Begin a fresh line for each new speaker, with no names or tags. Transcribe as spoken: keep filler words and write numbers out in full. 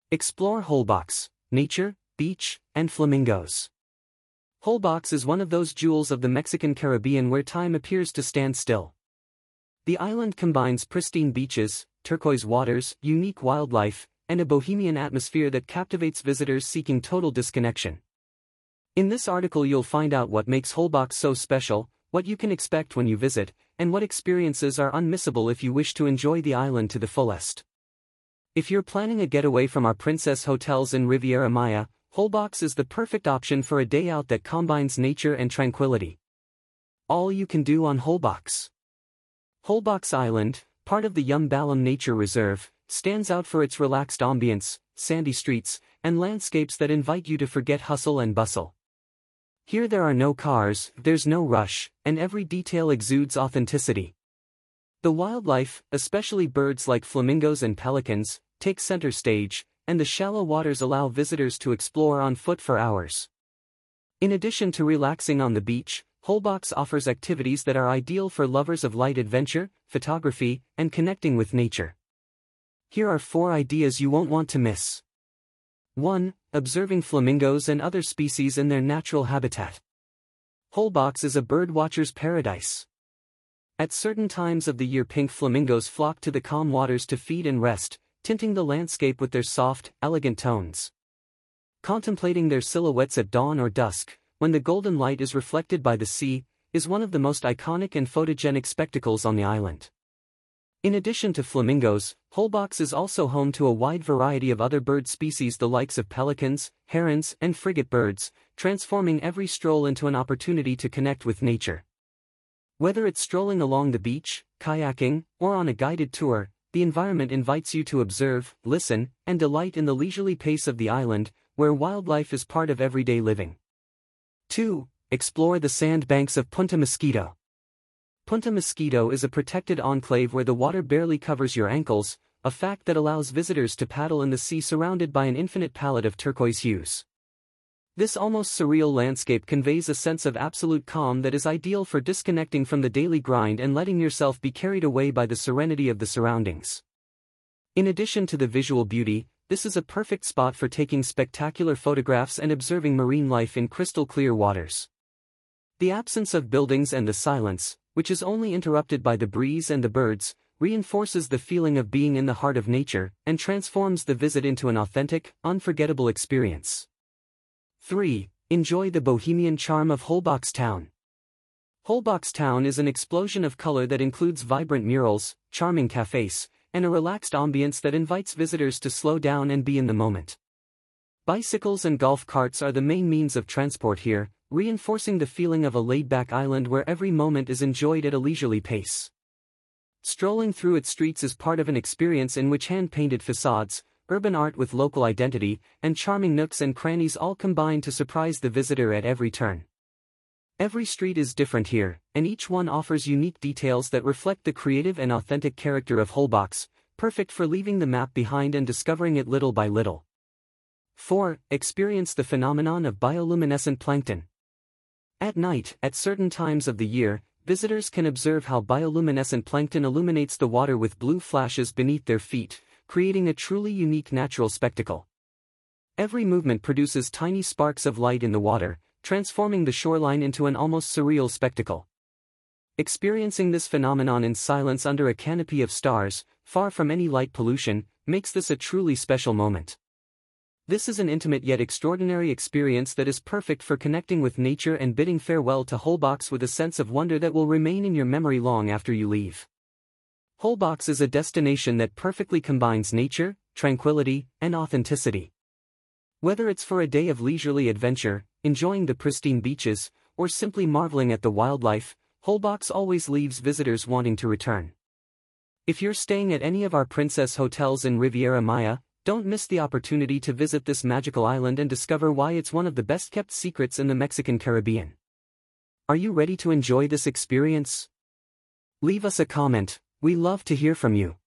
Explore Holbox, nature, beach, and flamingos. Holbox is one of those jewels of the Mexican Caribbean where time appears to stand still. The island combines pristine beaches, turquoise waters, unique wildlife, and a bohemian atmosphere that captivates visitors seeking total disconnection. In this article you'll find out what makes Holbox so special, what you can expect when you visit, and what experiences are unmissable if you wish to enjoy the island to the fullest. If you're planning a getaway from our Princess Hotels in Riviera Maya, Holbox is the perfect option for a day out that combines nature and tranquility. All you can do on Holbox. Holbox Island, part of the Yumbalum Nature Reserve, stands out for its relaxed ambience, sandy streets, and landscapes that invite you to forget hustle and bustle. Here there are no cars, there's no rush, and every detail exudes authenticity. The wildlife, especially birds like flamingos and pelicans, take center stage, and the shallow waters allow visitors to explore on foot for hours. In addition to relaxing on the beach, Holbox offers activities that are ideal for lovers of light adventure, photography, and connecting with nature. Here are four ideas you won't want to miss. one. Observing flamingos and other species in their natural habitat. Holbox is a birdwatcher's paradise. At certain times of the year pink flamingos flock to the calm waters to feed and rest, tinting the landscape with their soft, elegant tones. Contemplating their silhouettes at dawn or dusk, when the golden light is reflected by the sea, is one of the most iconic and photogenic spectacles on the island. In addition to flamingos, Holbox is also home to a wide variety of other bird species, the likes of pelicans, herons, and frigate birds, transforming every stroll into an opportunity to connect with nature. Whether it's strolling along the beach, kayaking, or on a guided tour, the environment invites you to observe, listen, and delight in the leisurely pace of the island, where wildlife is part of everyday living. two. Explore the sandbanks of Punta Mosquito. Punta Mosquito is a protected enclave where the water barely covers your ankles, a fact that allows visitors to paddle in the sea surrounded by an infinite palette of turquoise hues. This almost surreal landscape conveys a sense of absolute calm that is ideal for disconnecting from the daily grind and letting yourself be carried away by the serenity of the surroundings. In addition to the visual beauty, this is a perfect spot for taking spectacular photographs and observing marine life in crystal clear waters. The absence of buildings and the silence, which is only interrupted by the breeze and the birds, reinforces the feeling of being in the heart of nature and transforms the visit into an authentic, unforgettable experience. three. Enjoy the bohemian charm of Holbox Town. Holbox Town is an explosion of color that includes vibrant murals, charming cafes, and a relaxed ambience that invites visitors to slow down and be in the moment. Bicycles and golf carts are the main means of transport here, reinforcing the feeling of a laid-back island where every moment is enjoyed at a leisurely pace. Strolling through its streets is part of an experience in which hand-painted facades, urban art with local identity, and charming nooks and crannies all combine to surprise the visitor at every turn. Every street is different here, and each one offers unique details that reflect the creative and authentic character of Holbox, perfect for leaving the map behind and discovering it little by little. four. Experience the phenomenon of bioluminescent plankton. At night, at certain times of the year, visitors can observe how bioluminescent plankton illuminates the water with blue flashes beneath their feet, creating a truly unique natural spectacle. Every movement produces tiny sparks of light in the water, transforming the shoreline into an almost surreal spectacle. Experiencing this phenomenon in silence under a canopy of stars, far from any light pollution, makes this a truly special moment. This is an intimate yet extraordinary experience that is perfect for connecting with nature and bidding farewell to Holbox with a sense of wonder that will remain in your memory long after you leave. Holbox is a destination that perfectly combines nature, tranquility, and authenticity. Whether it's for a day of leisurely adventure, enjoying the pristine beaches, or simply marveling at the wildlife, Holbox always leaves visitors wanting to return. If you're staying at any of our Princess Hotels in Riviera Maya, don't miss the opportunity to visit this magical island and discover why it's one of the best-kept secrets in the Mexican Caribbean. Are you ready to enjoy this experience? Leave us a comment, we love to hear from you.